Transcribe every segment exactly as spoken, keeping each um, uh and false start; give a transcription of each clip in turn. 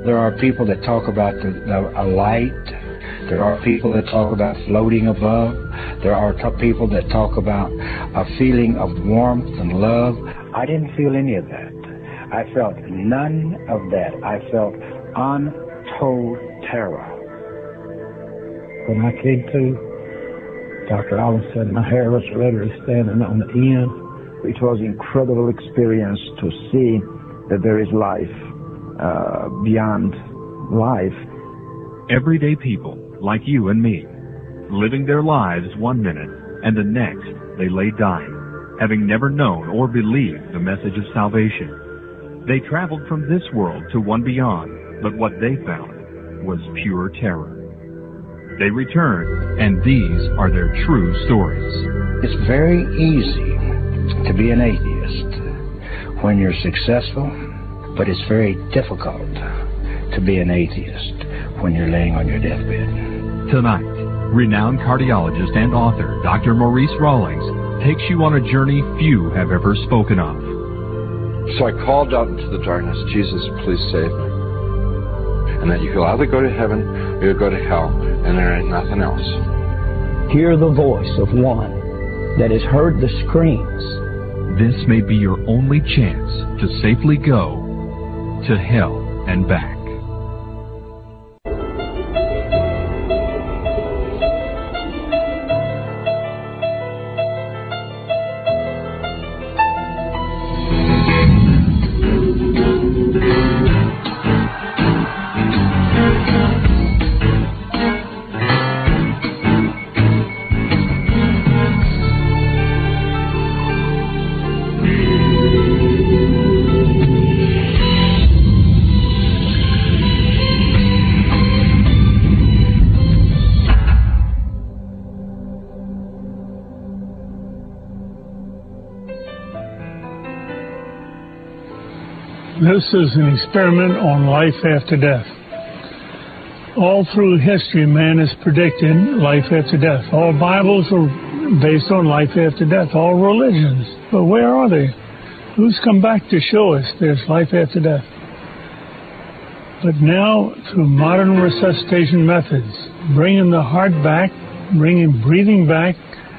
There are people that talk about the, the, a light. There are people that talk about floating above. There are t- people that talk about a feeling of warmth and love. I didn't feel any of that. I felt none of that. I felt untold terror. When I came to, Doctor Allen said my hair was literally standing on the end. It was an incredible experience to see that there is life uh, beyond life. Everyday people like you and me, living their lives one minute and the next they lay dying, having never known or believed the message of salvation. They traveled from this world to one beyond, but what they found was pure terror. They returned, and these are their true stories. It's very easy to be an atheist when you're successful, but it's very difficult to be an atheist when you're laying on your deathbed. Tonight, renowned cardiologist and author Doctor Maurice Rawlings takes you on a journey few have ever spoken of. So I called out into the darkness, Jesus, please save me. And that you could either go to heaven or you'll go to hell, and there ain't nothing else. Hear the voice of one that has heard the screams. This may be your only chance to safely go to hell and back. This is an experiment on life after death. All through history, man has predicted life after death. All Bibles are based on life after death, all religions. But where are they? Who's come back to show us there's life after death? But now, through modern resuscitation methods, bringing the heart back, bringing breathing back,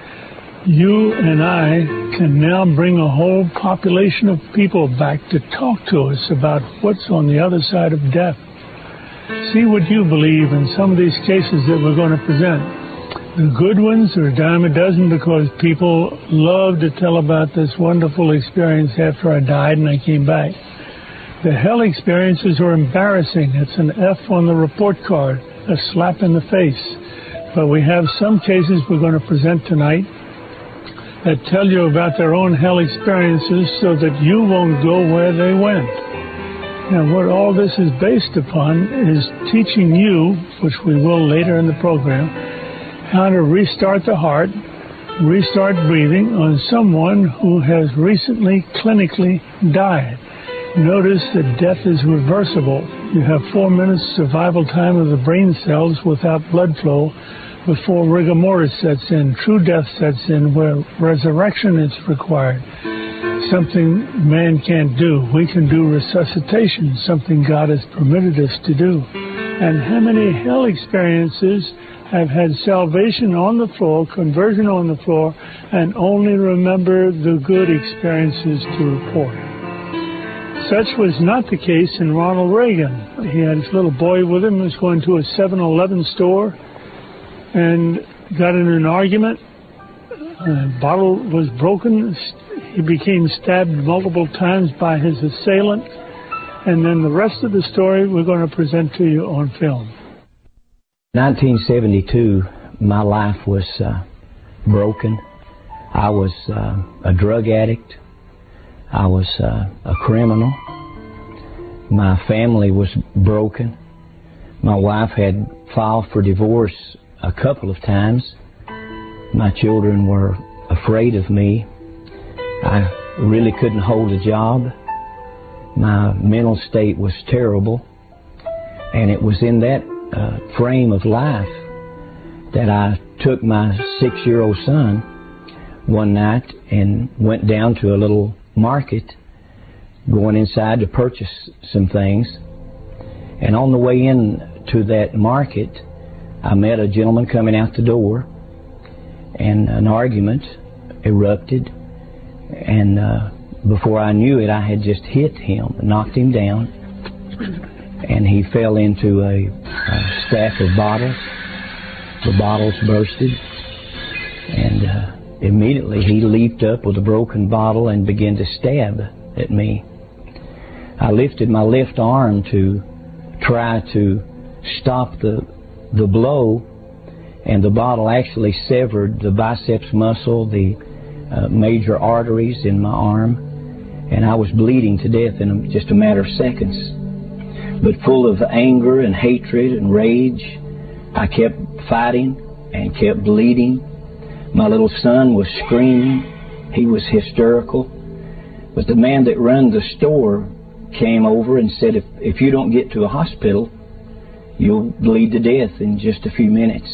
you and I can now bring a whole population of people back to talk to us about what's on the other side of death. See what you believe in some of these cases that we're going to present. The good ones are a dime a dozen because people love to tell about this wonderful experience after I died and I came back. The hell experiences are embarrassing. It's an F on the report card, a slap in the face. But we have some cases we're going to present tonight that tell you about their own hell experiences so that you won't go where they went. Now, what all this is based upon is teaching you, which we will later in the program, how to restart the heart, restart breathing on someone who has recently clinically died. Notice that death is reversible. You have four minutes survival time of the brain cells without blood flow before rigor mortis sets in, true death sets in, where resurrection is required. Something man can't do. We can do resuscitation, something God has permitted us to do. And how many hell experiences have had salvation on the floor, conversion on the floor, and only remember the good experiences to report? Such was not the case in Ronald Reagan. He had his little boy with him, was going to a seven eleven store, and got in an argument. A bottle was broken. He became stabbed multiple times by his assailant. And then the rest of the story we're going to present to you on film. nineteen seventy-two, my life was uh, broken. I was uh, a drug addict. I was uh, a criminal. My family was broken. My wife had filed for divorce a couple of times. My children were afraid of me. I really couldn't hold a job. My mental state was terrible. And it was in that uh, frame of life that I took my six-year-old son one night and went down to a little market, going inside to purchase some things. And on the way in to that market, I met a gentleman coming out the door, and an argument erupted. And uh, before I knew it, I had just hit him, knocked him down, and he fell into a, a stack of bottles. The bottles bursted, and uh, immediately he leaped up with a broken bottle and began to stab at me. I lifted my left arm to try to stop the the blow, and the bottle actually severed the biceps muscle, the uh, major arteries in my arm, and I was bleeding to death in just a matter of seconds. But full of anger and hatred and rage, I kept fighting and kept bleeding. My little son was screaming. He was hysterical. But the man that ran the store came over and said, if, if you don't get to a hospital, you'll bleed to death in just a few minutes.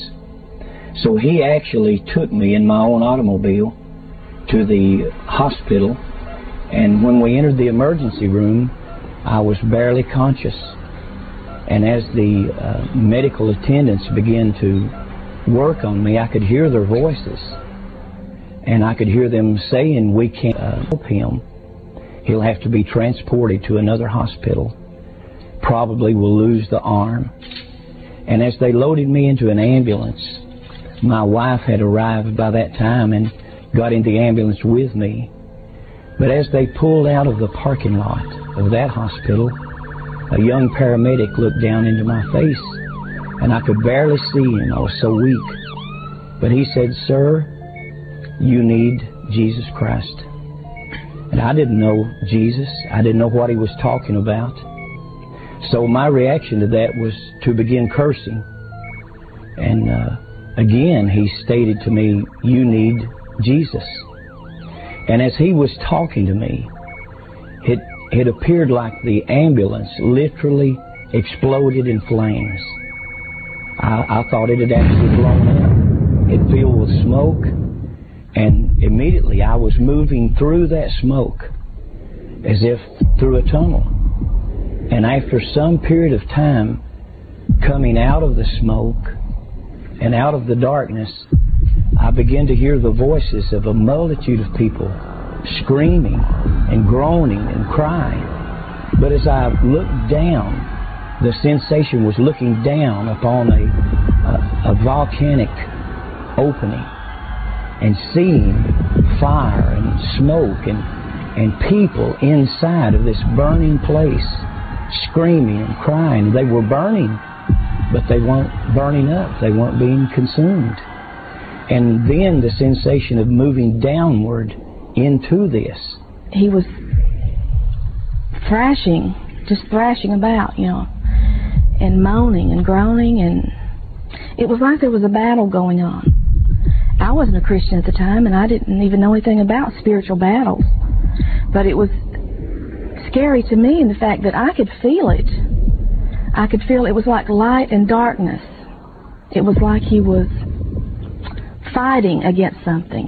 So he actually took me in my own automobile to the hospital, and when we entered the emergency room, I was barely conscious. And as the uh, medical attendants began to work on me, I could hear their voices, and I could hear them saying, we can't uh, help him. He'll have to be transported to another hospital. Probably will lose the arm. And as they loaded me into an ambulance, my wife had arrived by that time and got in the ambulance with me. But as they pulled out of the parking lot of that hospital, a young paramedic looked down into my face, and I could barely see him. I was so weak. But he said, "Sir, you need Jesus Christ." And I didn't know Jesus. I didn't know what he was talking about. So my reaction to that was to begin cursing. And uh, again, he stated to me, "You need Jesus." And as he was talking to me, it, it appeared like the ambulance literally exploded in flames. I, I thought it had actually blown up. It filled with smoke, and immediately I was moving through that smoke as if through a tunnel. And after some period of time, coming out of the smoke and out of the darkness, I began to hear the voices of a multitude of people screaming and groaning and crying. But as I looked down, the sensation was looking down upon a, a, a volcanic opening and seeing fire and smoke and, and people inside of this burning place screaming and crying. They were burning, but they weren't burning up. They weren't being consumed. And then the sensation of moving downward into this. He was thrashing, just thrashing about, you know, and moaning and groaning, and it was like there was a battle going on. I wasn't a Christian at the time, and I didn't even know anything about spiritual battles. But it was scary to me in the fact that I could feel it. I could feel it was like light and darkness. It was like he was fighting against something.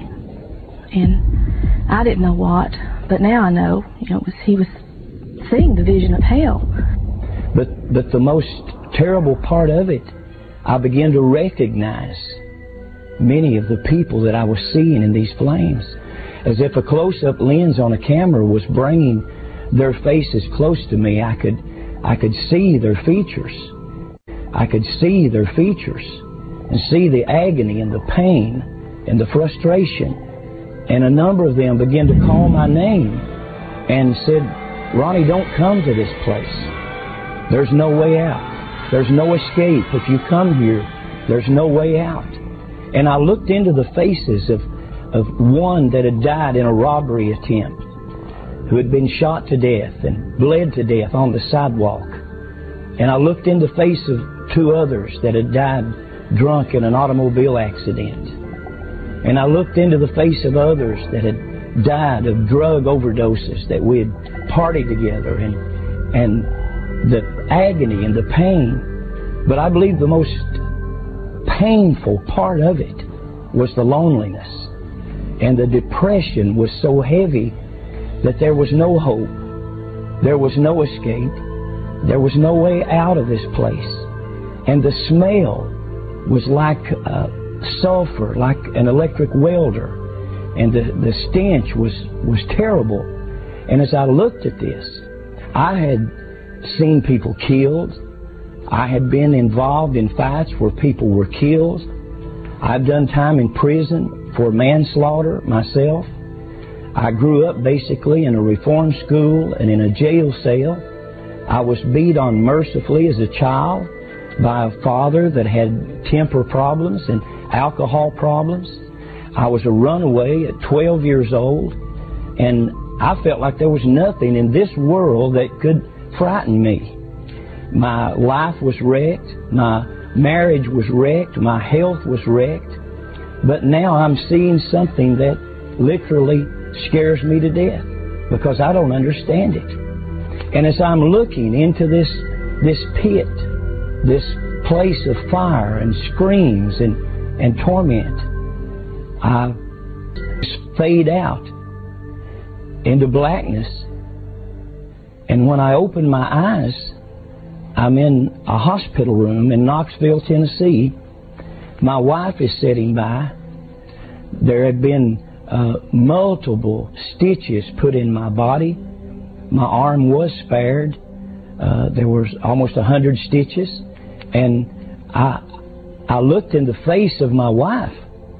And I didn't know what, but now I know, you know, it was, he was seeing the vision of hell. But, but the most terrible part of it, I began to recognize many of the people that I was seeing in these flames, as if a close-up lens on a camera was bringing their faces close to me. I could, I could see their features. I could see their features and see the agony and the pain and the frustration. And a number of them began to call my name and said, "Ronnie, don't come to this place. There's no way out. There's no escape. If you come here, there's no way out." And I looked into the faces of, of one that had died in a robbery attempt, who had been shot to death and bled to death on the sidewalk. And I looked in the face of two others that had died drunk in an automobile accident. And I looked into the face of others that had died of drug overdoses, that we had partied together, and and the agony and the pain. But I believe the most painful part of it was the loneliness. And the depression was so heavy that there was no hope. There was no escape. There was no way out of this place. And the smell was like uh, sulfur, like an electric welder. And the, the stench was, was terrible. And as I looked at this, I had seen people killed. I had been involved in fights where people were killed. I've done time in prison for manslaughter myself. I grew up basically in a reform school and in a jail cell. I was beat on mercifully as a child by a father that had temper problems and alcohol problems. I was a runaway at twelve years old, and I felt like there was nothing in this world that could frighten me. My life was wrecked. My marriage was wrecked. My health was wrecked. But now I'm seeing something that literally scares me to death because I don't understand it. And as I'm looking into this this pit, this place of fire and screams and, and torment, I fade out into blackness. And when I open my eyes, I'm in a hospital room in Knoxville, Tennessee. My wife is sitting by. There had been uh, multiple stitches put in my body. My arm was spared. Uh, there was almost a hundred stitches. And I, I looked in the face of my wife,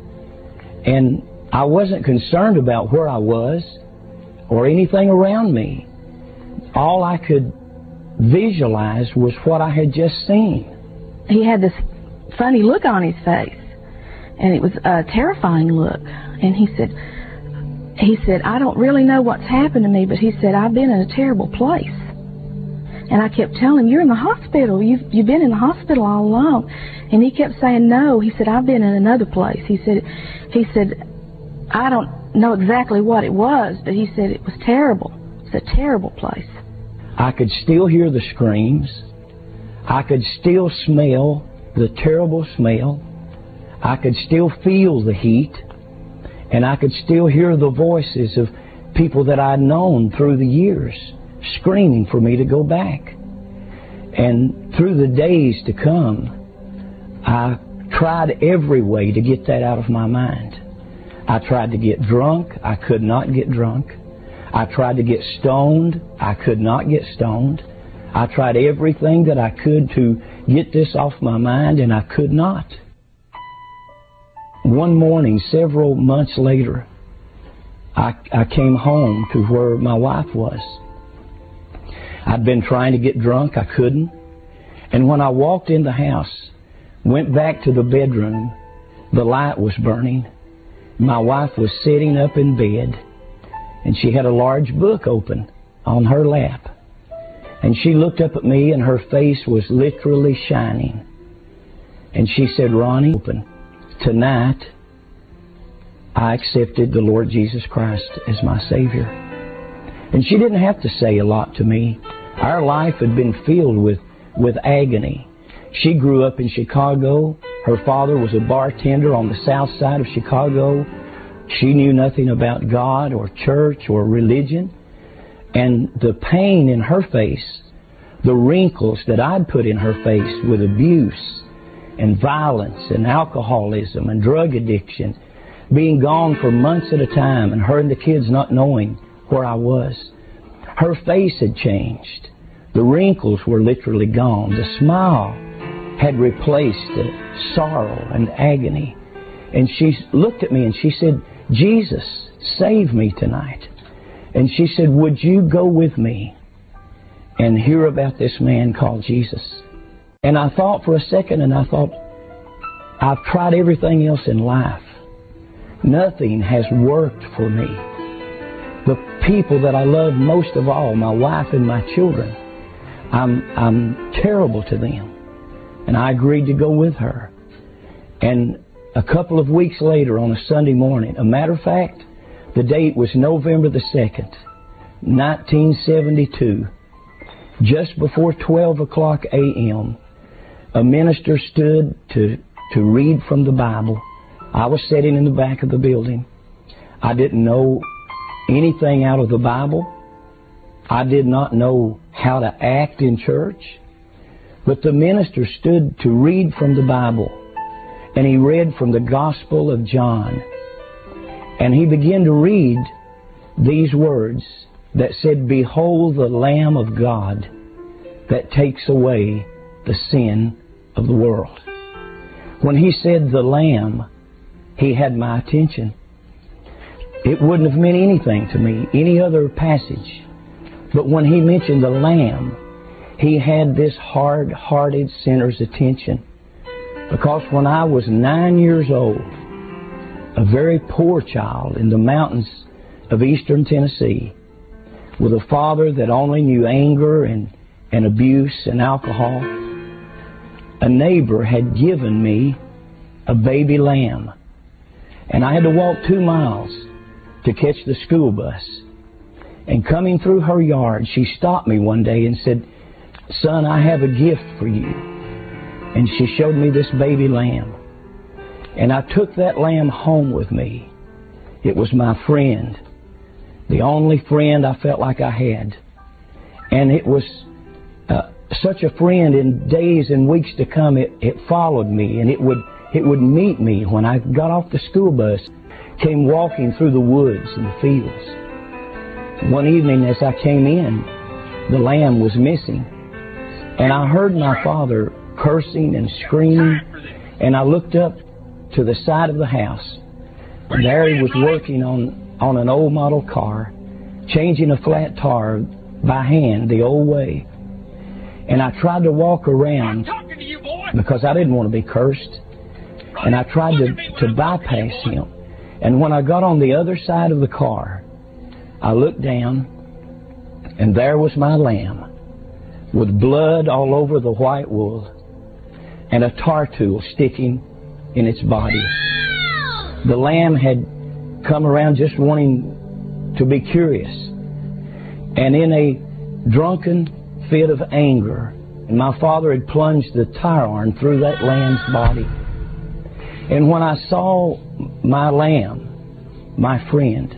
and I wasn't concerned about where I was or anything around me. All I could visualize was what I had just seen. He had this funny look on his face, and it was a terrifying look. And he said, he said, I don't really know what's happened to me, but he said, I've been in a terrible place. And I kept telling him, you're in the hospital. You've, you've been in the hospital all along. And he kept saying, no. He said, I've been in another place. He said, he said, I don't know exactly what it was, but he said it was terrible. It's a terrible place. I could still hear the screams. I could still smell the terrible smell. I could still feel the heat. And I could still hear the voices of people that I'd known through the years screaming for me to go back. And through the days to come, I tried every way to get that out of my mind. I tried to get drunk. I could not get drunk. I tried to get stoned. I could not get stoned. I tried everything that I could to get this off my mind, and I could not. One morning, several months later, I, I came home to where my wife was. I'd been trying to get drunk. I couldn't. And when I walked in the house, went back to the bedroom, the light was burning. My wife was sitting up in bed, and she had a large book open on her lap. And she looked up at me, and her face was literally shining. And she said, Ronnie, tonight I accepted the Lord Jesus Christ as my Savior. And she didn't have to say a lot to me. Our life had been filled with, with agony. She grew up in Chicago. Her father was a bartender on the south side of Chicago. She knew nothing about God or church or religion. And the pain in her face, the wrinkles that I'd put in her face with abuse and violence and alcoholism and drug addiction, being gone for months at a time, and her and the kids not knowing where I was. Her face had changed. The wrinkles were literally gone. The smile had replaced the sorrow and agony. And she looked at me and she said, Jesus, save me tonight. And she said, would you go with me and hear about this man called Jesus? And I thought for a second, and I thought, I've tried everything else in life. Nothing has worked for me. The people that I love most of all, my wife and my children, I'm, I'm terrible to them. And I agreed to go with her. And a couple of weeks later, on a Sunday morning, a matter of fact, the date was November the second, nineteen seventy-two, just before twelve o'clock a.m., a minister stood to, to read from the Bible. I was sitting in the back of the building. I didn't know anything out of the Bible. I did not know how to act in church. But the minister stood to read from the Bible, and he read from the Gospel of John. And he began to read these words that said, "Behold the Lamb of God that takes away the sin of the world." When he said the Lamb, he had my attention. It wouldn't have meant anything to me, any other passage. But when he mentioned the Lamb, he had this hard-hearted sinner's attention. Because when I was nine years old, a very poor child in the mountains of eastern Tennessee, with a father that only knew anger and, and abuse and alcohol, a neighbor had given me a baby lamb. And I had to walk two miles to catch the school bus. And coming through her yard, she stopped me one day and said, "Son, I have a gift for you." And she showed me this baby lamb. And I took that lamb home with me. It was my friend, the only friend I felt like I had. And it was uh, such a friend in days and weeks to come. It, it followed me, and it would it would meet me when I got off the school bus, came walking through the woods and the fields. One evening as I came in, the lamb was missing. And I heard my father cursing and screaming, and I looked up to the side of the house. And there he was working on, on an old model car, changing a flat tire by hand the old way. And I tried to walk around because I didn't want to be cursed. And I tried to, to bypass him. And when I got on the other side of the car, I looked down, and there was my lamb with blood all over the white wool and a tar tool sticking in its body. The lamb had come around just wanting to be curious. And in a drunken fit of anger, my father had plunged the tire iron through that lamb's body. And when I saw my lamb, my friend,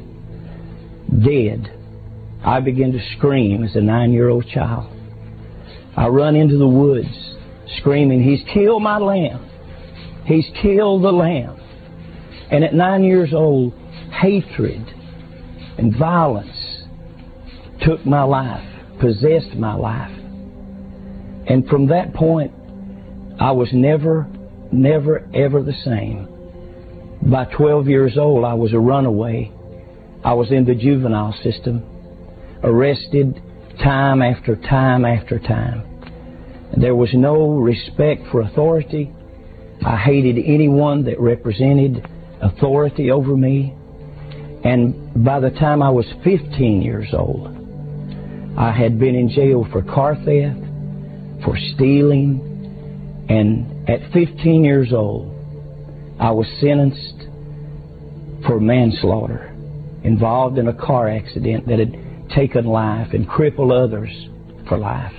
dead, I began to scream as a nine-year-old child. I run into the woods screaming, "He's killed my lamb. He's killed the lamb." And at nine years old, hatred and violence took my life, possessed my life. And from that point, I was never, never, ever the same. By twelve years old, I was a runaway. I was in the juvenile system, arrested time after time after time. There was no respect for authority. I hated anyone that represented authority over me. And by the time I was fifteen years old, I had been in jail for car theft, for stealing, and at fifteen years old, I was sentenced for manslaughter, involved in a car accident that had taken life and crippled others for life.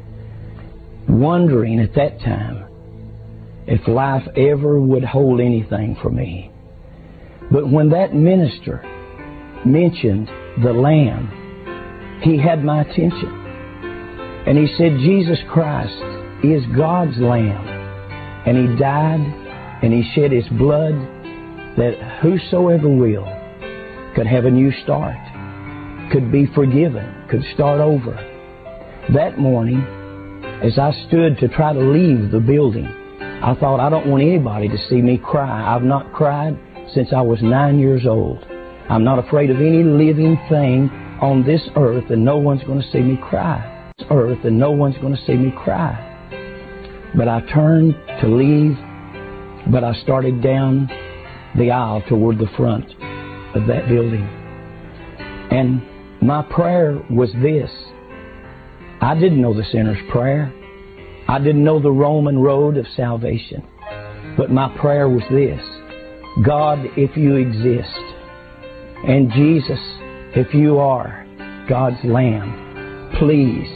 Wondering at that time if life ever would hold anything for me. But when that minister mentioned the Lamb, he had my attention. And he said, Jesus Christ is God's Lamb. And he died and he shed his blood that whosoever will could have a new start, could be forgiven, could start over. That morning, as I stood to try to leave the building, I thought, I don't want anybody to see me cry. I've not cried since I was nine years old. I'm not afraid of any living thing on this earth, and no one's going to see me cry. This earth, and no one's going to see me cry. But I turned to leave, but I started down the aisle toward the front of that building. And my prayer was this. I didn't know the sinner's prayer. I didn't know the Roman road of salvation. But my prayer was this. God, if you exist, and Jesus, if you are God's Lamb, please,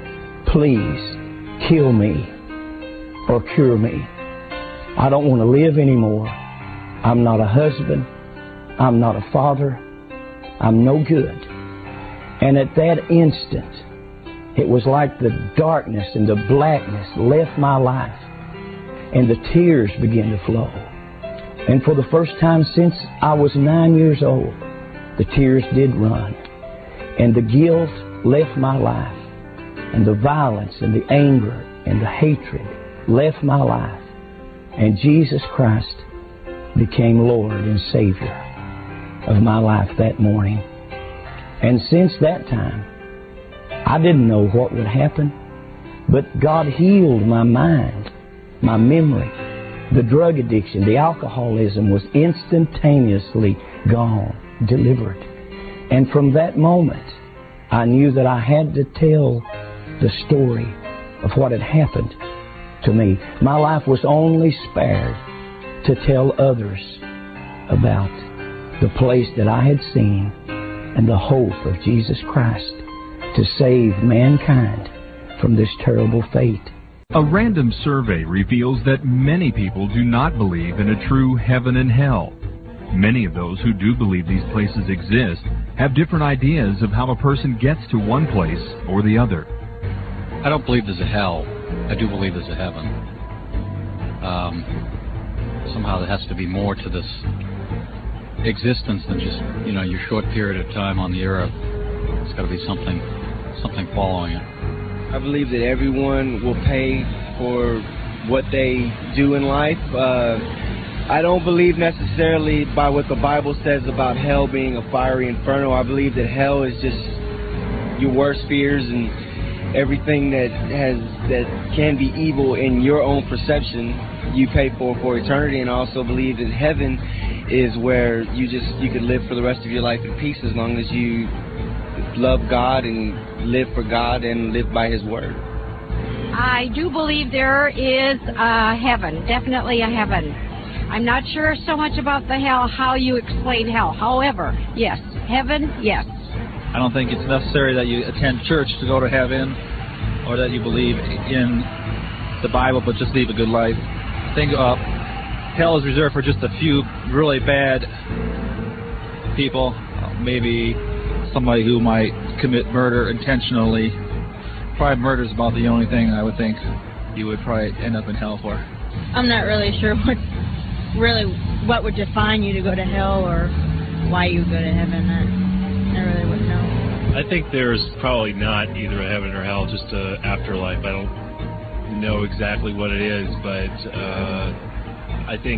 please kill me or cure me. I don't want to live anymore. I'm not a husband. I'm not a father. I'm no good. And at that instant, It was like the darkness and the blackness left my life, and the tears began to flow. And for the first time since I was nine years old, the tears did run, and the guilt left my life, and the violence and the anger and the hatred left my life, and Jesus Christ became Lord and Savior of my life that morning. And since that time, I didn't know what would happen, but God healed my mind, my memory. The drug addiction, the alcoholism was instantaneously gone, delivered. And from that moment, I knew that I had to tell the story of what had happened to me. My life was only spared to tell others about the place that I had seen and the hope of Jesus Christ to save mankind from this terrible fate. A random survey reveals that many people do not believe in a true heaven and hell. Many of those who do believe these places exist have different ideas of how a person gets to one place or the other. I don't believe there's a hell. I do believe there's a heaven. Um, somehow there has to be more to this existence than just, you know, your short period of time on the earth. It's got to be something, something following it. I believe that everyone will pay for what they do in life. Uh, I don't believe necessarily by what the Bible says about hell being a fiery inferno. I believe that hell is just your worst fears and everything that has that can be evil in your own perception you pay for for eternity. And I also believe that heaven is where you just you could live for the rest of your life in peace as long as you love God and live for God and live by His Word. I do believe there is a heaven, definitely a heaven. I'm not sure so much about the hell, how you explain hell. However, yes, heaven, yes. I don't think it's necessary that you attend church to go to heaven or that you believe in the Bible but just live a good life. I think uh, hell is reserved for just a few really bad people, uh, maybe somebody who might commit murder intentionally. Probably murder is about the only thing I would think you would probably end up in hell for. I'm not really sure what really what would define you to go to hell or why you would go to heaven. I, I really wouldn't know. I think there's probably not either a heaven or hell, just a afterlife. I don't know exactly what it is, but uh, I think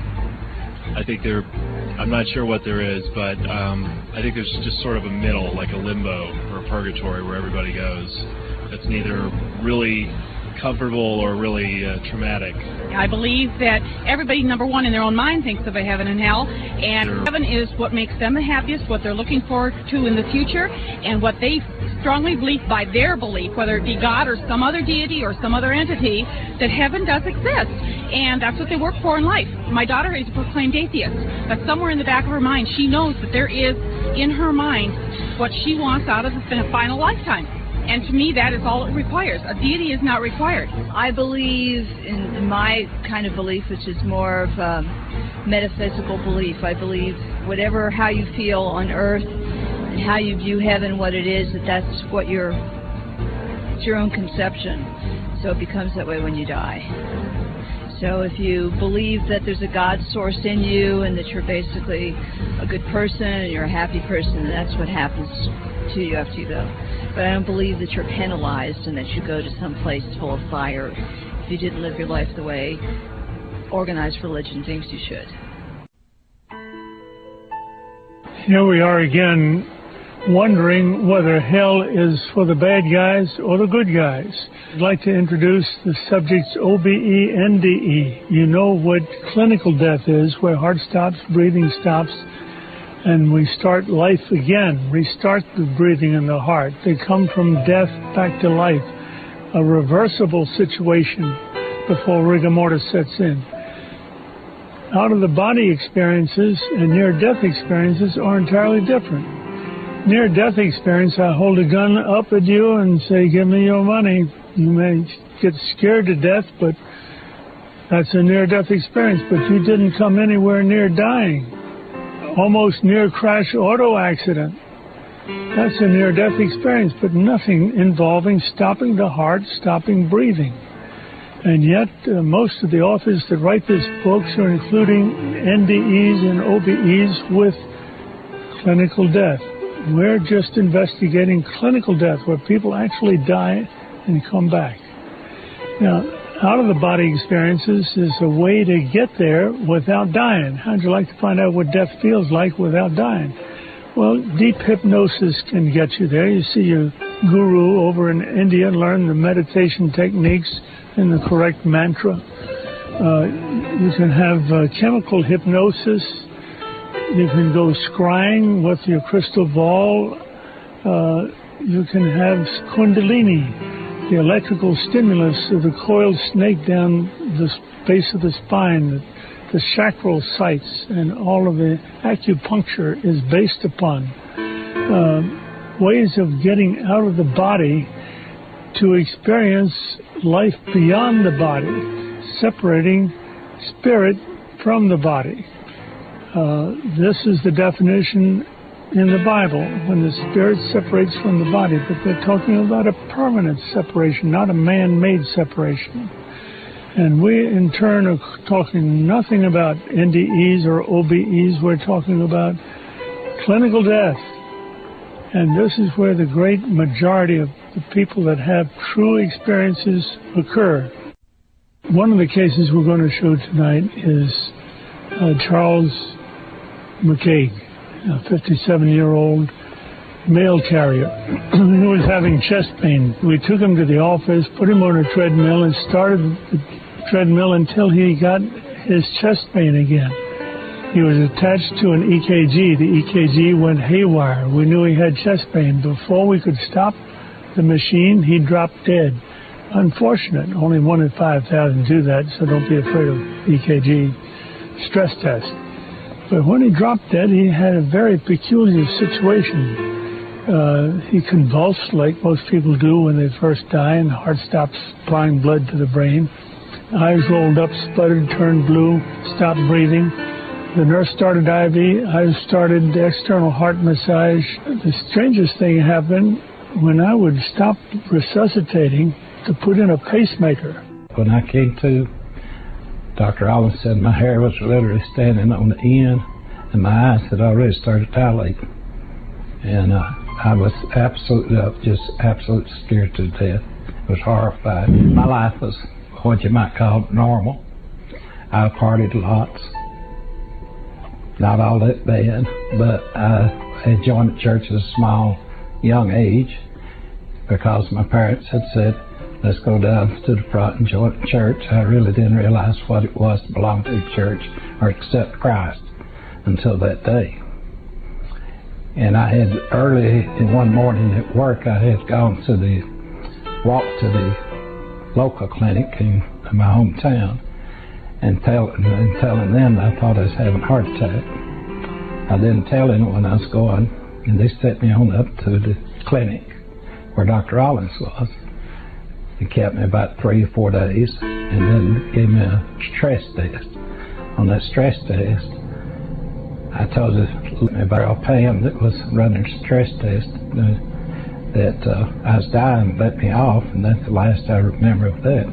I think there. I'm not sure what there is, but um, I think there's just sort of a middle, like a limbo or a purgatory where everybody goes. It's neither really comfortable or really uh, traumatic. I believe that everybody, number one, in their own mind thinks of a heaven and hell, and sure. Heaven is what makes them the happiest, what they're looking forward to in the future, and what they strongly believe by their belief, whether it be God or some other deity or some other entity, that heaven does exist, and that's what they work for in life. My daughter is a proclaimed atheist, but somewhere in the back of her mind, she knows that there is, in her mind, what she wants out of the final lifetime. And to me, that is all it requires. A deity is not required. I believe in, in my kind of belief, which is more of a metaphysical belief. I believe whatever, how you feel on earth and how you view heaven, what it is, that that's what your, it's your own conception. So it becomes that way when you die. So if you believe that there's a God source in you and that you're basically a good person and you're a happy person, that's what happens to you after you go. But I don't believe that you're penalized and that you go to some place full of fire if you didn't live your life the way organized religion thinks you should. Here we are again, wondering whether hell is for the bad guys or the good guys. I'd like to introduce the subjects O B E N D E. You know what clinical death is, where heart stops, breathing stops, and we start life again, restart the breathing in the heart. They come from death back to life, a reversible situation before rigor mortis sets in. Out of the body experiences and near-death experiences are entirely different. Near-death experience, I hold a gun up at you and say, give me your money. You may get scared to death, but that's a near-death experience. But you didn't come anywhere near dying. Almost near crash auto accident. That's a near-death experience, but nothing involving stopping the heart, stopping breathing. And yet, uh, most of the authors that write these books are including N D Es and O B Es with clinical death. We're just investigating clinical death, where people actually die and come back. Now, out-of-the-body experiences is a way to get there without dying. How'd you like to find out what death feels like without dying? Well, deep hypnosis can get you there. You see your guru over in India learn the meditation techniques and the correct mantra. Uh, you can have uh, chemical hypnosis. You can go scrying with your crystal ball. Uh, you can have kundalini, the electrical stimulus of the coiled snake down the base of the spine, the, the chakral sites, and all of the acupuncture is based upon uh, ways of getting out of the body to experience life beyond the body, separating spirit from the body. Uh, this is the definition in the Bible, when the spirit separates from the body, but they're talking about a permanent separation, not a man-made separation. And we, in turn, are talking nothing about N D Es or O B Es. We're talking about clinical death. And this is where the great majority of the people that have true experiences occur. One of the cases we're going to show tonight is uh, Charles McCaig, a fifty-seven-year-old mail carrier who was having chest pain. We took him to the office, put him on a treadmill, and started the treadmill until he got his chest pain again. He was attached to an E K G. The E K G went haywire. We knew he had chest pain. Before we could stop the machine, he dropped dead. Unfortunate. Only one in five thousand do that, so don't be afraid of E K G stress test. But when he dropped dead, he had a very peculiar situation. Uh, he convulsed like most people do when they first die, and the heart stops supplying blood to the brain. Eyes rolled up, sputtered, turned blue, stopped breathing. The nurse started I V. I started external heart massage. The strangest thing happened when I would stop resuscitating to put in a pacemaker. When I came to, Doctor Allen said my hair was literally standing on the end, and my eyes had already started dilating. And uh, I was absolutely, uh, just absolutely scared to death. I was horrified. My life was what you might call normal. I partied lots. Not all that bad, but I had joined the church at a small, young age because my parents had said, let's go down to the front and join the church. I really didn't realize what it was to belong to the church or accept Christ until that day. And I had early in one morning at work, I had gone to the, walked to the local clinic in, in my hometown and, tell, and telling them I thought I was having a heart attack. I didn't tell anyone I was going, and they sent me on up to the clinic where Doctor Rollins was. He kept me about three or four days and then gave me a stress test. On that stress test, I told the about Pam that was running a stress test uh, that uh, I was dying, let me off, and that's the last I remember of that.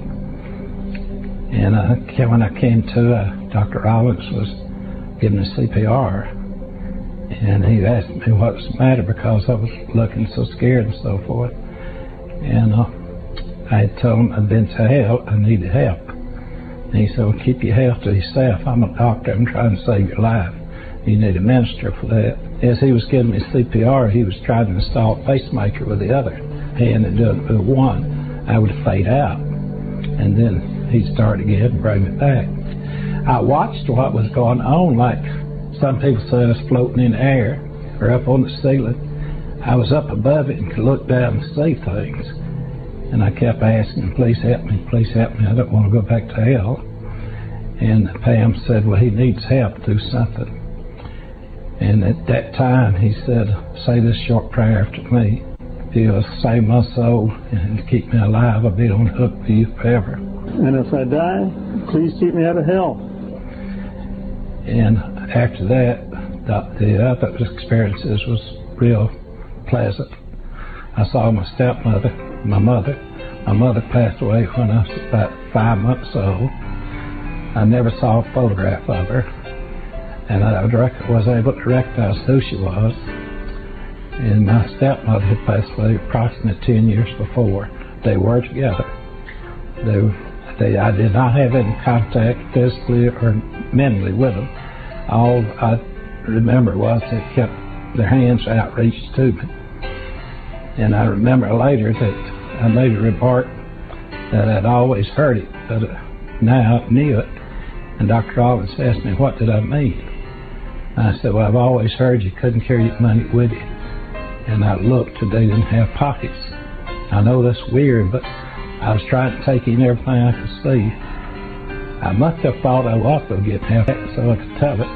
And uh, when I came to, uh, Doctor Rollins was giving me C P R, and he asked me what was the matter because I was looking so scared and so forth. And uh, I had told him I'd been to hell, I needed help. And he said, well, keep your health to yourself. I'm a doctor, I'm trying to save your life. You need a minister for that. As he was giving me C P R, he was trying to install a pacemaker with the other hand and do it with one. I would fade out. And then he'd start again and bring me back. I watched what was going on, like some people say I was floating in the air or up on the ceiling. I was up above it and could look down and see things. And I kept asking, please help me, please help me. I don't want to go back to hell. And Pam said, well, he needs help to do something. And at that time, he said, say this short prayer after me. If you'll save my soul and keep me alive, I'll be on the hook for you forever. And if I die, please keep me out of hell. And after that, the, the other experiences was real pleasant. I saw my stepmother, my mother. My mother passed away when I was about five months old. I never saw a photograph of her, and I was able to recognize who she was. And my stepmother had passed away approximately ten years before. They were together. They, they, I did not have any contact physically or mentally with them. All I remember was they kept their hands outreached to me. And I remember later that I made a remark that I'd always heard it, but now I knew it. And Doctor Rollins asked me, what did I mean? And I said, well, I've always heard you couldn't carry your money with you. And I looked, and they didn't have pockets. I know that's weird, but I was trying to take in everything I could see. I must have thought I was going to get half that so I could tell it.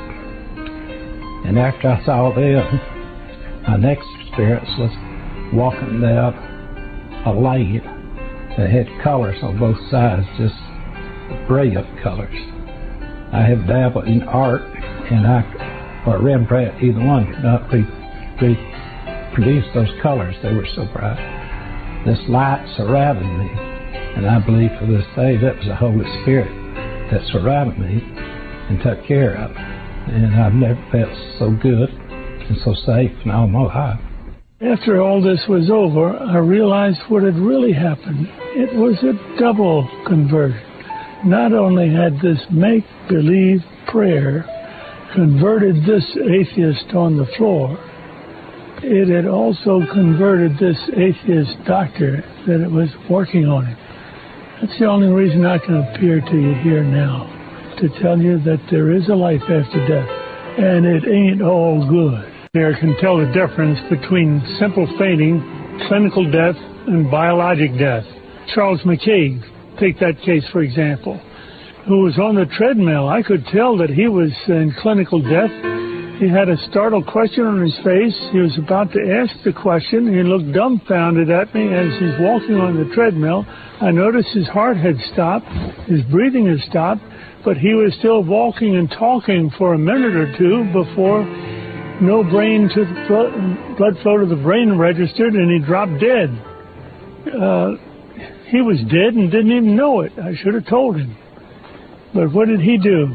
And after I saw them, my next experience was walking down a lane that had colors on both sides, just brilliant colors. I have dabbled in art, and I, or Rembrandt, either one could not re, reproduce those colors. They were so bright. This light surrounded me, and I believe to this day that was the Holy Spirit that surrounded me and took care of me. And I've never felt so good and so safe in all my life. After all this was over, I realized what had really happened. It was a double conversion. Not only had this make-believe prayer converted this atheist on the floor, it had also converted this atheist doctor that it was working on him. That's the only reason I can appear to you here now, to tell you that there is a life after death, and it ain't all good. There can tell the difference between simple fainting, clinical death, and biologic death. Charles McCaig, take that case for example, who was on the treadmill. I could tell that he was in clinical death. He had a startled question on his face. He was about to ask the question. He looked dumbfounded at me as he's walking on the treadmill. I noticed his heart had stopped, his breathing had stopped, but he was still walking and talking for a minute or two before no brain to the fl- blood flow to the brain registered, and he dropped dead. Uh, he was dead and didn't even know it. I should have told him. But what did he do?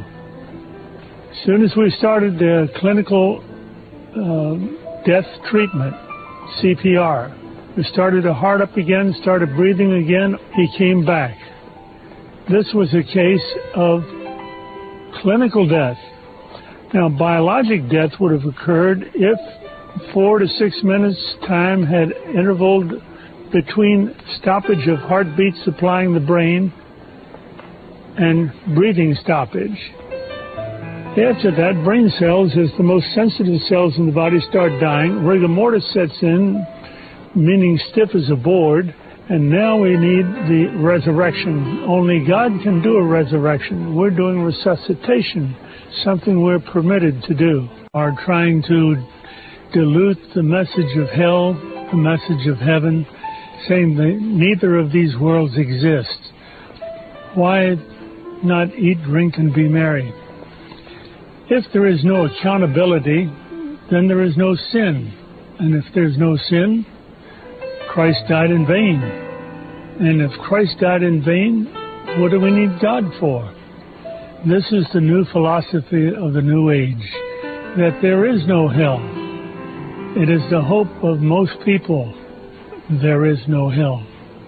As soon as we started the clinical uh, death treatment, C P R, we started the heart up again, started breathing again, he came back. This was a case of clinical death. Now, biologic death would have occurred if four to six minutes time had intervaled between stoppage of heartbeat supplying the brain and breathing stoppage. After that, brain cells, as the most sensitive cells in the body, start dying. Rigor mortis sets in, meaning stiff as a board, and now we need the resurrection. Only God can do a resurrection. We're doing resuscitation, something we're permitted to do. Are trying to dilute the message of hell, the message of heaven, saying that neither of these worlds exist. Why not eat, drink, and be merry? If there is no accountability, then there is no sin. And if there's no sin, Christ died in vain. And if Christ died in vain, what do we need God for? This is the new philosophy of the New Age, that there is no hell. It is the hope of most people. There is no hell.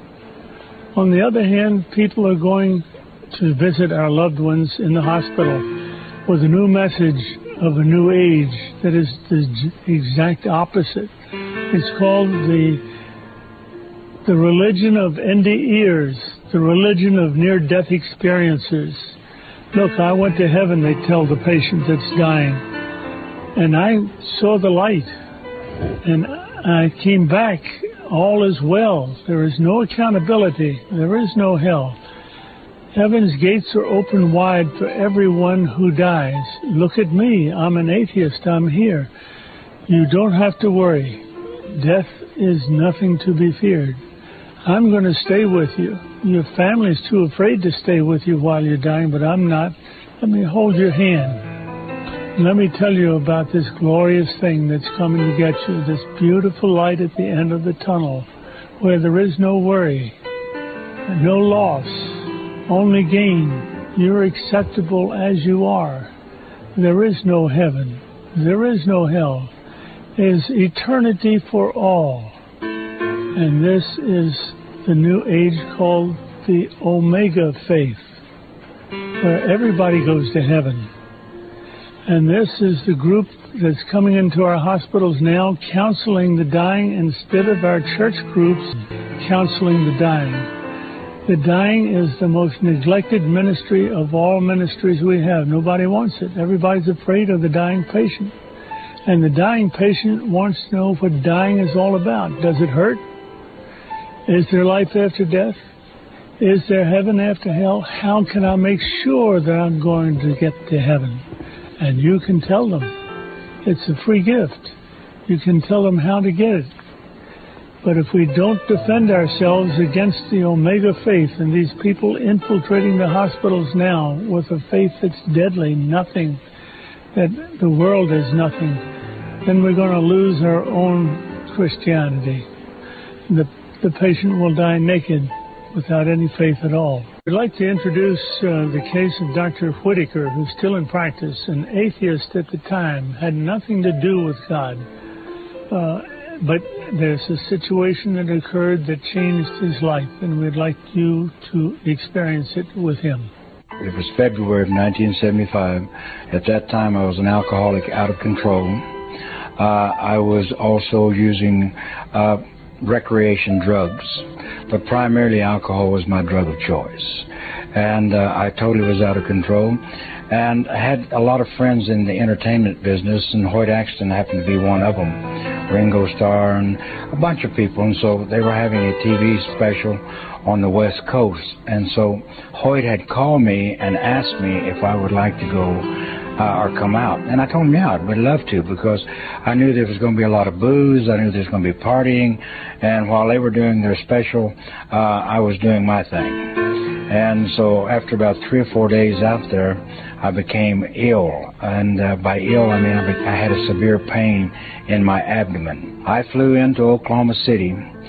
On the other hand, people are going to visit our loved ones in the hospital with a new message of a new age that is the exact opposite. It's called the the religion of ending ears, the religion of near-death experiences. Look, I went to heaven, they tell the patient that's dying, and I saw the light, and I came back. All is well. There is no accountability. There is no hell. Heaven's gates are open wide for everyone who dies. Look at me. I'm an atheist. I'm here. You don't have to worry. Death is nothing to be feared. I'm going to stay with you. Your family's too afraid to stay with you while you're dying, but I'm not. Let me hold your hand. Let me tell you about this glorious thing that's coming to get you, this beautiful light at the end of the tunnel, where there is no worry, no loss, only gain. You're acceptable as you are. There is no heaven. There is no hell. There's eternity for all. And this is the new age called the Omega faith, where everybody goes to heaven. And this is the group that's coming into our hospitals now, counseling the dying instead of our church groups counseling the dying. The dying is the most neglected ministry of all ministries we have. Nobody wants it. Everybody's afraid of the dying patient. And the dying patient wants to know what dying is all about. Does it hurt? Is there life after death? Is there heaven after hell? How can I make sure that I'm going to get to heaven? And you can tell them. It's a free gift. You can tell them how to get it. But if we don't defend ourselves against the Omega faith and these people infiltrating the hospitals now with a faith that's deadly, nothing, that the world is nothing, then we're going to lose our own Christianity. The, the patient will die naked without any faith at all. I'd like to introduce uh, the case of Doctor Whitaker, who's still in practice, an atheist at the time, had nothing to do with God. Uh, but there's a situation that occurred that changed his life, and we'd like you to experience it with him. It was February of nineteen seventy-five. At that time, I was an alcoholic out of control. Uh, I was also using uh, recreation drugs, but primarily alcohol was my drug of choice. And uh, I totally was out of control. And I had a lot of friends in the entertainment business, and Hoyt Axton happened to be one of them. Ringo Starr and a bunch of people. And so they were having a T V special on the West Coast. And so Hoyt had called me and asked me if I would like to go Uh, or come out. And I told him, yeah, I'd love to, because I knew there was going to be a lot of booze. I knew there was going to be partying. And while they were doing their special, uh, I was doing my thing. And so after about three or four days out there, I became ill. And uh, by ill, I mean I, be- I had a severe pain in my abdomen. I flew into Oklahoma City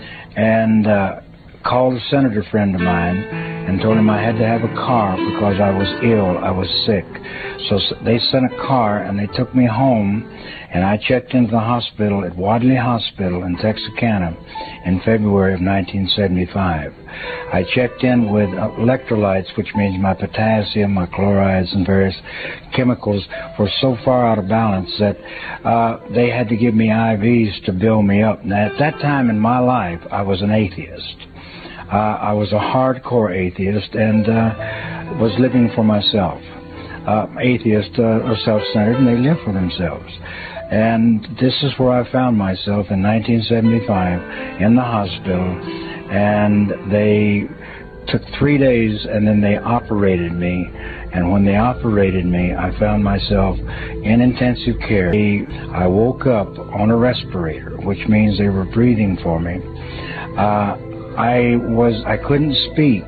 and uh, called a senator friend of mine and told him I had to have a car because I was ill, I was sick. So they sent a car and they took me home, and I checked into the hospital at Wadley Hospital in Texarkana in February of nineteen seventy-five. I checked in with electrolytes, which means my potassium, my chlorides, and various chemicals were so far out of balance that uh, they had to give me I Vs to build me up. Now, at that time in my life, I was an atheist. Uh, I was a hardcore atheist and uh, was living for myself. Uh, atheists uh, are self-centered and they live for themselves. And this is where I found myself in nineteen seventy-five in the hospital, and they took three days and then they operated me. And when they operated me, I found myself in intensive care. I woke up on a respirator, which means they were breathing for me. Uh, I was, I couldn't speak,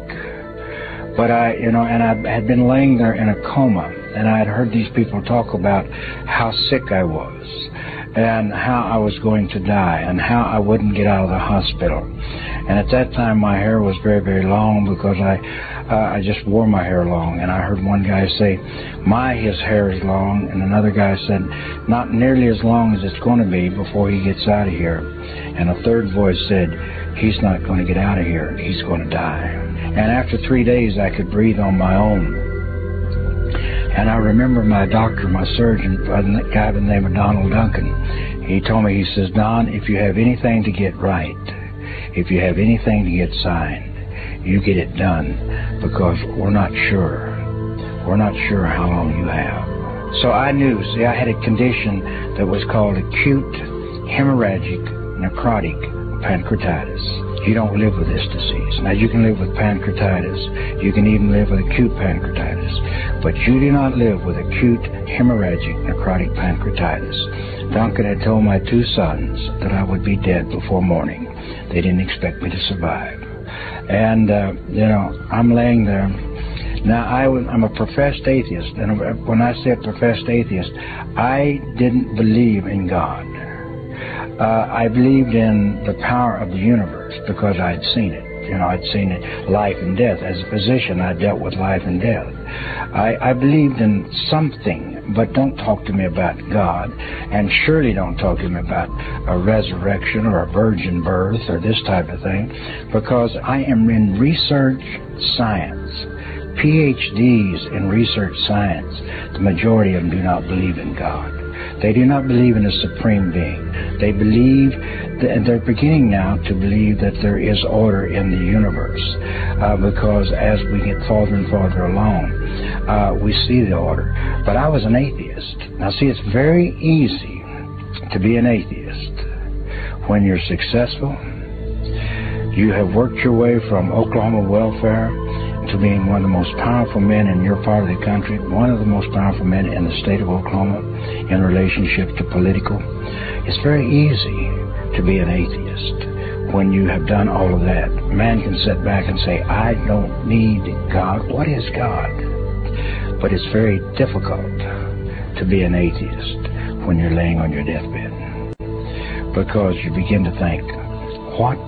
but I, you know, and I had been laying there in a coma, and I had heard these people talk about how sick I was, and how I was going to die, and how I wouldn't get out of the hospital. And at that time, my hair was very, very long because I, uh, I just wore my hair long. And I heard one guy say, "My, his hair is long," and another guy said, "Not nearly as long as it's going to be before he gets out of here." And a third voice said, "He's not going to get out of here. He's going to die." And after three days, I could breathe on my own. And I remember my doctor, my surgeon, a guy by the name of Donald Duncan. He told me, he says, "Don, if you have anything to get right, if you have anything to get signed, you get it done, because we're not sure. We're not sure how long you have." So I knew, see, I had a condition that was called acute hemorrhagic necrotic pancreatitis. You don't live with this disease. Now, you can live with pancreatitis. You can even live with acute pancreatitis. But you do not live with acute hemorrhagic necrotic pancreatitis. Duncan had told my two sons that I would be dead before morning. They didn't expect me to survive. And, uh, you know, I'm laying there, Now, I was, I'm a professed atheist, and when I said professed atheist, I didn't believe in God. Uh, I believed in the power of the universe because I'd seen it. You know, I'd seen it, life and death. As a physician, I dealt with life and death. I, I believed in something, but don't talk to me about God, and surely don't talk to me about a resurrection or a virgin birth or this type of thing, because I am in research science. P H Ds in research science, the majority of them do not believe in God. They do not believe in a supreme being. They believe, and they're beginning now to believe that there is order in the universe, uh, because as we get farther and farther along, uh, we see the order. But I was an atheist. Now see, it's very easy to be an atheist when you're successful. You have worked your way from Oklahoma welfare to being one of the most powerful men in your part of the country, one of the most powerful men in the state of Oklahoma in relationship to political. It's very easy to be an atheist when you have done all of that. Man can sit back and say, I don't need God. What is God? But it's very difficult to be an atheist when you're laying on your deathbed, because you begin to think, what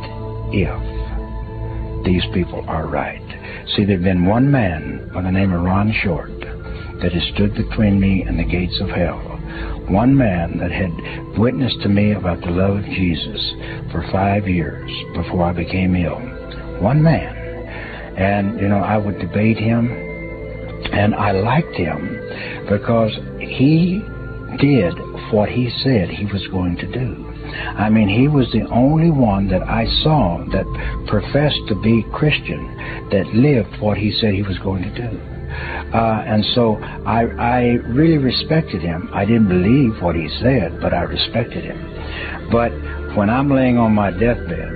if these people are right? See, there'd been one man by the name of Ron Short that has stood between me and the gates of hell. One man that had witnessed to me about the love of Jesus for five years before I became ill. One man. And, you know, I would debate him, and I liked him because he did what he said he was going to do. I mean, he was the only one that I saw that professed to be Christian that lived what he said he was going to do. Uh, and so I, I really respected him. I didn't believe what he said, but I respected him. But when I'm laying on my deathbed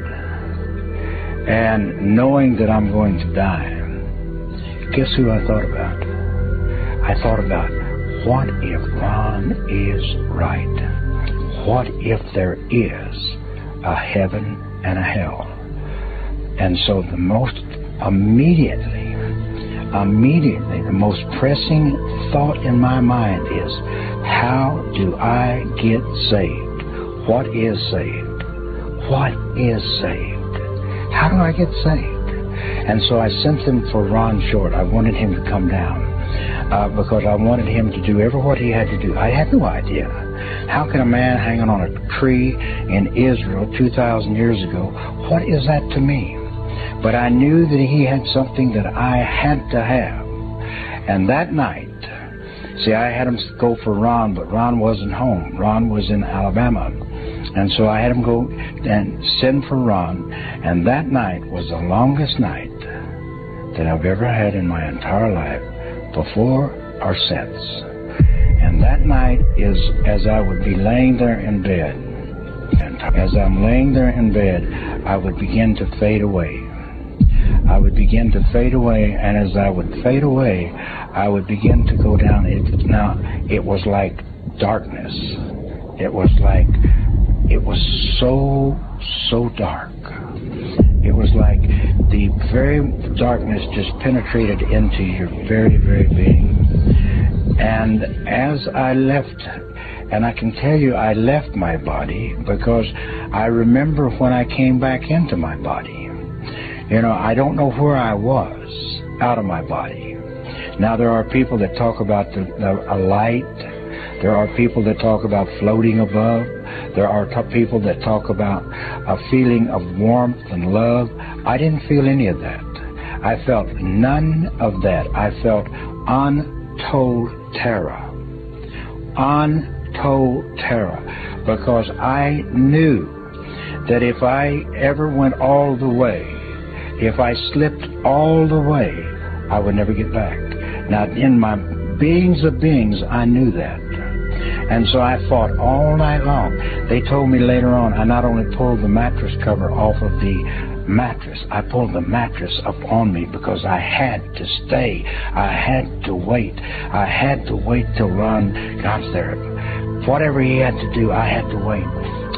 and knowing that I'm going to die, guess who I thought about? I thought about, what if Ron is right? What if there is a heaven and a hell? And so the most immediately, immediately, the most pressing thought in my mind is, how do I get saved? What is saved? What is saved? How do I get saved? And so I sent them for Ron Short. I wanted him to come down uh, because I wanted him to do every what he had to do. I had no idea. How can a man hanging on a tree in Israel two thousand years ago, what is that to me? But I knew that he had something that I had to have. And that night, see, I had him go for Ron, but Ron wasn't home. Ron was in Alabama. And so I had him go and send for Ron. And that night was the longest night that I've ever had in my entire life, before or since. And that night is as I would be laying there in bed. And as I'm laying there in bed, I would begin to fade away. I would begin to fade away, and as I would fade away, I would begin to go down. It, now, it was like darkness. It was like, it was so, so dark. It was like the very darkness just penetrated into your very, very being. And as I left, and I can tell you I left my body because I remember when I came back into my body. You know, I don't know where I was out of my body. Now, there are people that talk about the, the, a light. There are people that talk about floating above. There are t- people that talk about a feeling of warmth and love. I didn't feel any of that. I felt none of that. I felt untold terror. Untold terror. Because I knew that if I ever went all the way, if I slipped all the way, I would never get back. Now, in my beings of beings, I knew that. And so I fought all night long. They told me later on, I not only pulled the mattress cover off of the mattress, I pulled the mattress up on me because I had to stay. I had to wait. I had to wait till Ron got there. Whatever he had to do, I had to wait.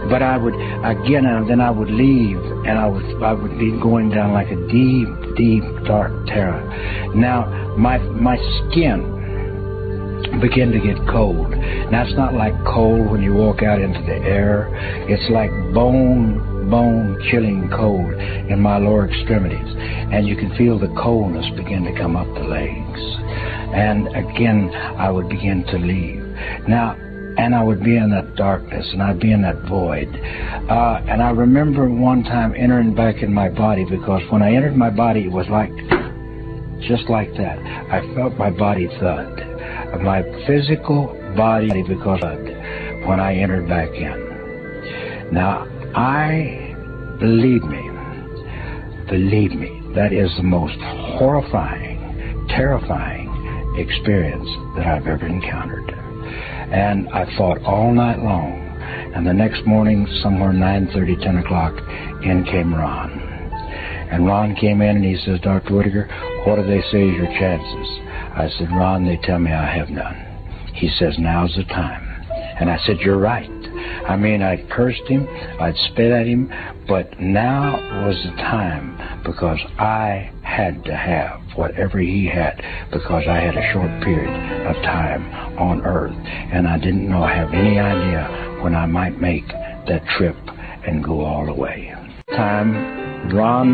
But I would, again, and then I would leave, and I would, I would be going down like a deep, deep, dark terror. Now, my, my skin began to get cold. Now, it's not like cold when you walk out into the air. It's like bone, bone chilling cold in my lower extremities. And you can feel the coldness begin to come up the legs. And again, I would begin to leave. Now, and I would be in that darkness, and I'd be in that void. Uh, and I remember one time entering back in my body, because when I entered my body, it was like, just like that. I felt my body thud. My physical body, because when I entered back in. Now, I, believe me, believe me, that is the most horrifying, terrifying experience that I've ever encountered. And I fought all night long. And the next morning, somewhere nine thirty, ten o'clock, in came Ron. And Ron came in and he says, Doctor Whitaker, what do they say is your chances? I said, Ron, they tell me I have none. He says, now's the time. And I said, you're right. I mean, I cursed him, I'd spit at him, but now was the time, because I had to have whatever he had, because I had a short period of time on earth, and I didn't know, have any idea when I might make that trip and go all the way. Time,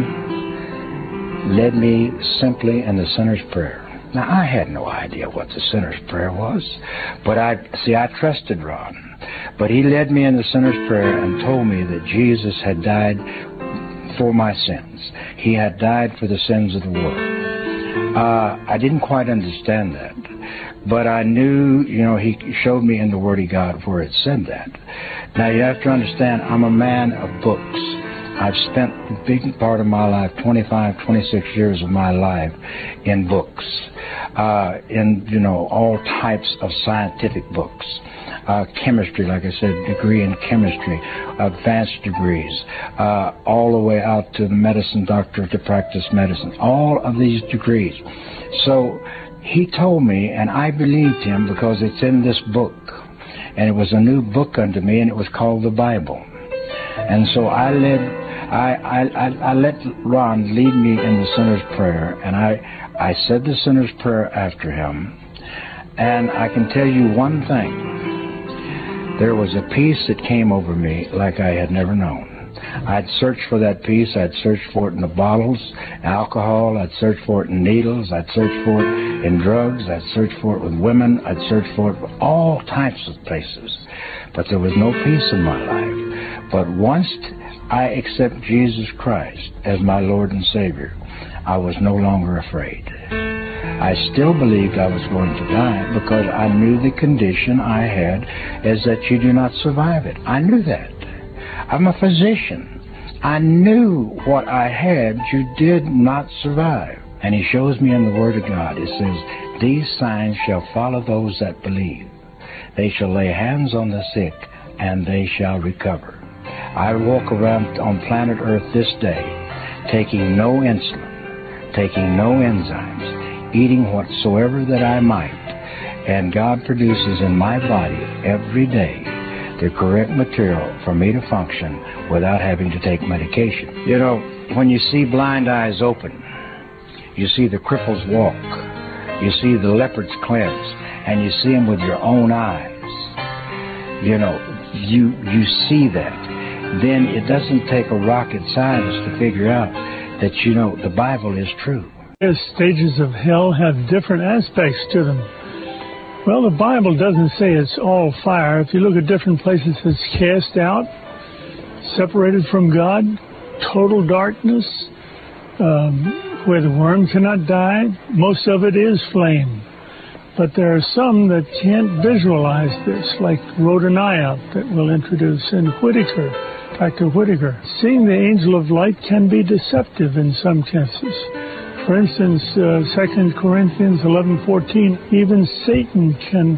Ron led me simply in the sinner's prayer. Now, I had no idea what the sinner's prayer was, but I, see, I trusted Ron. But he led me in the sinner's prayer and told me that Jesus had died for my sins. He had died for the sins of the world. Uh, I didn't quite understand that, but I knew, you know, he showed me in the Word of God where it said that. Now, you have to understand, I'm a man of books. I've spent a big part of my life, twenty-five, twenty-six years of my life, in books, uh, in, you know, all types of scientific books. Uh, chemistry, like I said, degree in chemistry, advanced degrees, uh, all the way out to the medicine doctor to practice medicine, all of these degrees. So he told me, and I believed him because it's in this book, and it was a new book unto me, and it was called the Bible. And so I led, I, I, I, I let Ron lead me in the sinner's prayer, and I, I said the sinner's prayer after him, and I can tell you one thing. There was a peace that came over me like I had never known. I'd searched for that peace. I'd searched for it in the bottles, alcohol. I'd searched for it in needles. I'd searched for it in drugs. I'd searched for it with women. I'd searched for it with all types of places. But there was no peace in my life. But once I accept Jesus Christ as my Lord and Savior, I was no longer afraid. I still believed I was going to die because I knew the condition I had is that you do not survive it. I knew that. I'm a physician. I knew what I had you did not survive. And he shows me in the Word of God. It says, these signs shall follow those that believe. They shall lay hands on the sick, and they shall recover. I walk around on planet Earth this day, taking no insulin, taking no enzymes, eating whatsoever that I might, and God produces in my body every day the correct material for me to function without having to take medication. You know, when you see blind eyes open, you see the cripples walk, you see the leopards cleanse, and you see them with your own eyes. You know, you you see that. Then it doesn't take a rocket scientist to figure out that, you know, the Bible is true. The stages of hell have different aspects to them. Well, the Bible doesn't say it's all fire. If you look at different places, it's cast out, separated from God, total darkness, um, where the worm cannot die. Most of it is flame. But there are some that can't visualize this, like Rodaniah that we'll introduce, and Whitaker, Doctor Whitaker. Seeing the angel of light can be deceptive in some cases. For instance, uh, Second Corinthians eleven fourteen, even Satan can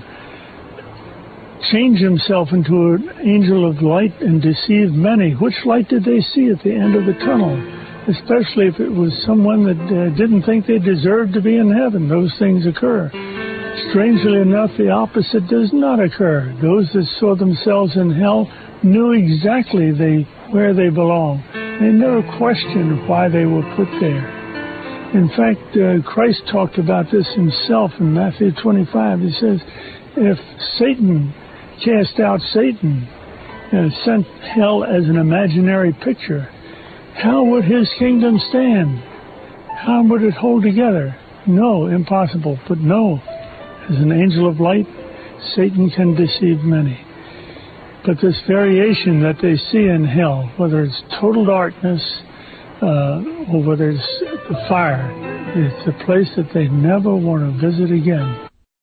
change himself into an angel of light and deceive many. Which light did they see at the end of the tunnel? Especially if it was someone that uh, didn't think they deserved to be in heaven. Those things occur. Strangely enough, the opposite does not occur. Those that saw themselves in hell knew exactly they where they belong. They never questioned why they were put there. In fact, uh, Christ talked about this himself in Matthew twenty-five. He says, if Satan cast out Satan and sent hell as an imaginary picture, how would his kingdom stand? How would it hold together? No, impossible. But no, as an angel of light, Satan can deceive many. But this variation that they see in hell, whether it's total darkness uh, or whether it's the fire, it's a place that they never want to visit again.